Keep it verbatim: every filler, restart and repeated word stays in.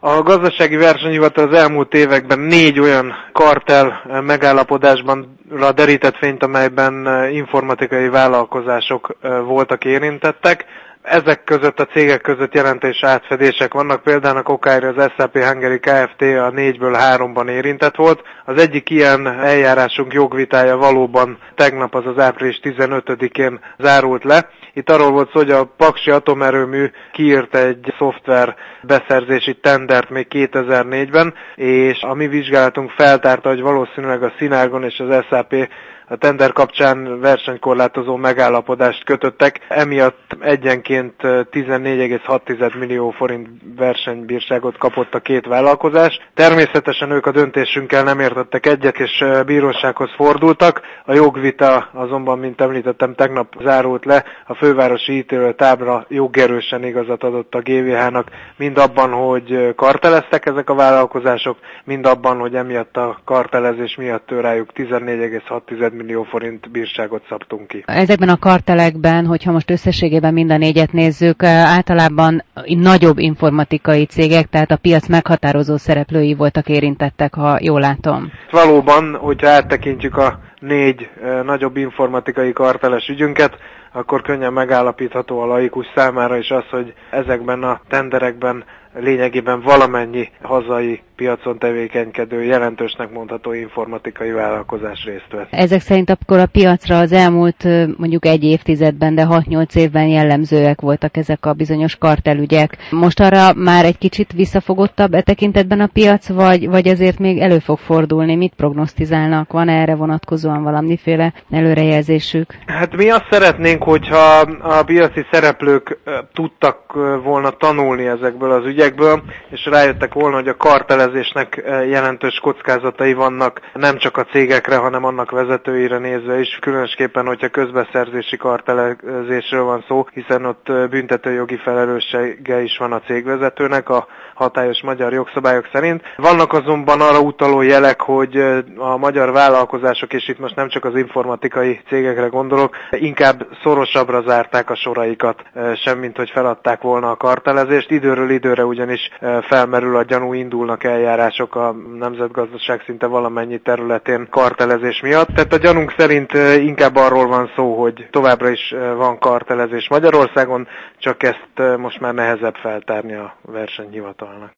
A gazdasági versenyhivatal az elmúlt években négy olyan kartel megállapodásban derített fényt, amelyben informatikai vállalkozások voltak érintettek. Ezek között a cégek között jelentős átfedések vannak, például a Kokári, az es á pé Hungary Kft. A négyből háromban érintett volt. Az egyik ilyen eljárásunk jogvitája valóban tegnap, azaz április tizenötödikén zárult le. Itt arról volt szó, hogy a Paksi Atomerőmű kiírt egy szoftver beszerzési tendert még kétezer-négyben, és a mi vizsgálatunk feltárta, hogy valószínűleg a Synergon és az es á pé a tender kapcsán versenykorlátozó megállapodást kötöttek, emiatt egyenként tizennégy egész hat millió forint versenybírságot kapott a két vállalkozás. Természetesen ők a döntésünkkel nem értettek egyet, és bírósághoz fordultak. A jogvita azonban, mint említettem, tegnap zárult le. A fővárosi ítélőtábla jogerősen igazat adott a gé vé há-nak, mind abban, hogy karteleztek ezek a vállalkozások, mind abban, hogy emiatt a kartelezés miatt rájuk tizennégy egész hat millió forint bírságot szabtunk ki. Ezekben a kartelekben, hogyha most összességében mind a négyet nézzük, általában nagyobb informatikai cégek, tehát a piac meghatározó szereplői voltak érintettek, ha jól látom. Valóban, hogyha áttekintjük a négy nagyobb informatikai karteles ügyünket, akkor könnyen megállapítható a laikus számára is az, hogy ezekben a tenderekben lényegében valamennyi hazai piacon tevékenykedő, jelentősnek mondható informatikai vállalkozás részt vett. Ezek szerint akkor a piacra az elmúlt mondjuk egy évtizedben, de hat-nyolc évben jellemzőek voltak ezek a bizonyos kartelügyek. Most arra már egy kicsit visszafogottabb e tekintetben a piac, vagy, vagy azért még elő fog fordulni? Mit prognosztizálnak? Van erre vonatkozóan valamiféle előrejelzésük? Hát mi azt szeretnénk, hogyha a piaci szereplők tudtak volna tanulni ezekből az ügyekből, és rájöttek volna, hogy a kartelezésnek jelentős kockázatai vannak nem csak a cégekre, hanem annak vezetőire nézve is, különösképpen, hogyha közbeszerzési kartelezésről van szó, hiszen ott büntetőjogi felelőssége is van a cégvezetőnek a hatályos magyar jogszabályok szerint. Vannak azonban arra utaló jelek, hogy a magyar vállalkozások, és itt most nem csak az informatikai cégekre gondolok, inkább szorosabbra zárták a soraikat, semmint hogy feladták volna a kartelezést. Időről időre ugyanis felmerül a gyanú, indulnak eljárások a nemzetgazdaság szinte valamennyi területén kartelezés miatt. Tehát a gyanunk szerint inkább arról van szó, hogy továbbra is van kartelezés Magyarországon, csak ezt most már nehezebb feltárni a versenyhivatalnak.